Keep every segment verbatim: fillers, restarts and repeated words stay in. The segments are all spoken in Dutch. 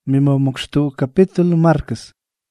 mimo mokstu capítulo Marcos.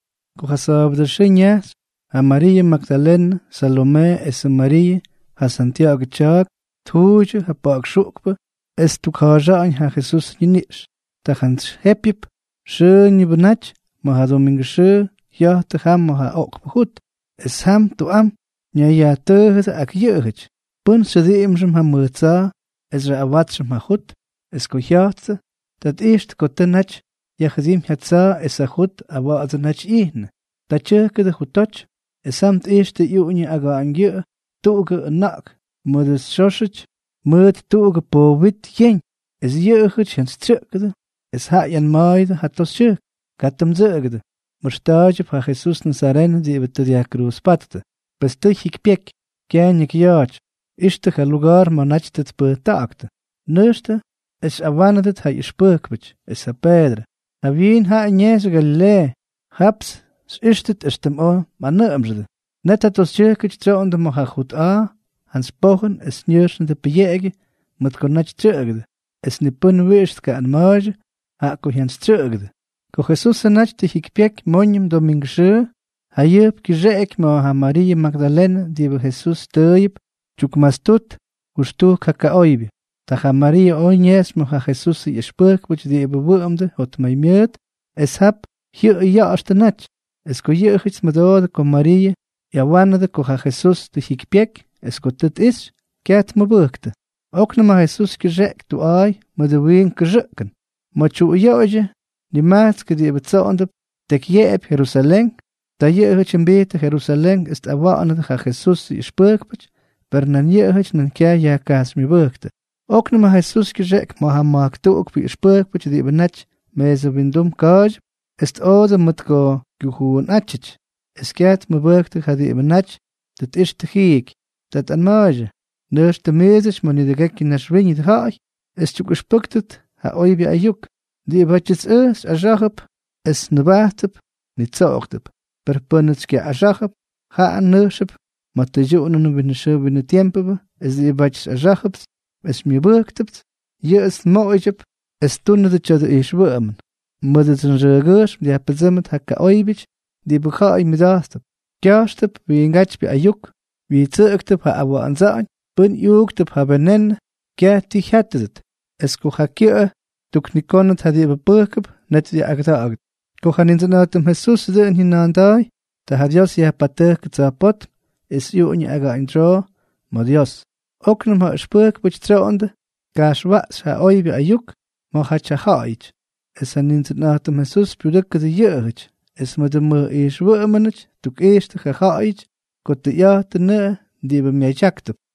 Kuhasob de shinyas, a Maria Magdalena, Salome es Maria, a Santiago chak, tuju a pak shukpa, es tu kaja an ha Jesus yinish, ta hans hepip, shön yibnach, moha domingo shö, ja te ham moha ok behut, es ham tu am, nya ya te ak yehich, pun shadim shum ha mutza, es ra avat shum ha hut, es ko yatsa, dat ist ko tenach, ya khazim hatsa es a hut awa azanach ihn, da chke de hutoch, es samt ist yu ni aga angye, tuge nak, modes shoshich, mod tuge povit yen, es yehich hans chke, es ha yan maid hatos chke, katam zegde, mustaj pa Jesus Nazaren di betia cruz patte, bestich pek, kenik yach, ist ha lugar manachtet pe takte, nöste, es avanadet ha ispukbich, es a pedra, a wien ha nyes gale, haps, istet estem o, manamjde, net hatos chke tro und mo ha gut a, hans pochen es nyersende pejege, met konach chegde, es ni pun wist ka an maj, ha ko hans chegde. Ko Jesus nach te hikpek monim domingshe, ha yep kijek mo ha Maria Magdalena di be Jesus teip, chukmastut, gustu kakaoibi. Ta ha Maria onyes mo ha Jesus yespuk which di bewumde hot my meet, es hab hier ja astenach. Es ko yechits medode ko Maria, ja wanade ko ha Jesus te hikpek, es ko tet is, ket mo bukte. Ook na Jesus kijek tu ai, mo de wien kijeken. Mo chu yoje, die maat die bezonde, tek je Jerusalem, da je het in bete Jerusalem is awaane de Jesus je spurkpach, per nan je het nan kya ja kas mi werkte. Ook na Jesus gezegd, maar hij maakte ook bij spurkpach die benach, meze windum kaj, is ode moet go gehoen atchich. Es gaat me werkte ga die benach, dat is te giek, dat an maje. Nurse de mezes, maar niet de gekje na schwingi de haag, is tu gespuktet, ha oi bi ajuk. Die batjes is a jachop, es nebatop, niet zoogtop. Per punnetske a jachop, ha an nursop, maar te joenen binnen zo binnen tiempe, is die batjes a jachops, es mi werktopt, je is mooijop, es tunne de tjade is wormen. Moeder zijn regeus, die hebben zemet hakka oibich, die begaai midastop. Kjastop, wie een gatje a juk, wie zoogtop ha awa an zaan, pun joogtop ha benen, kja die hatte het. Es ko hakje, tuk nikonet had je beperkep, net die agdaagt. Kohan in zijn autem Jesus de in hinandai, da had Jos je pater gezapot, is je in je aga in draw, maar Jos. Ook nem ha spurk bich traonde, gash was ha oibi ajuk, ma ha chahaich. Es an in zijn autem Jesus produkke de jeugd, es ma de me is wormenich, tuk eerste gehaich, kot de ja te ne, die be mij jaktep.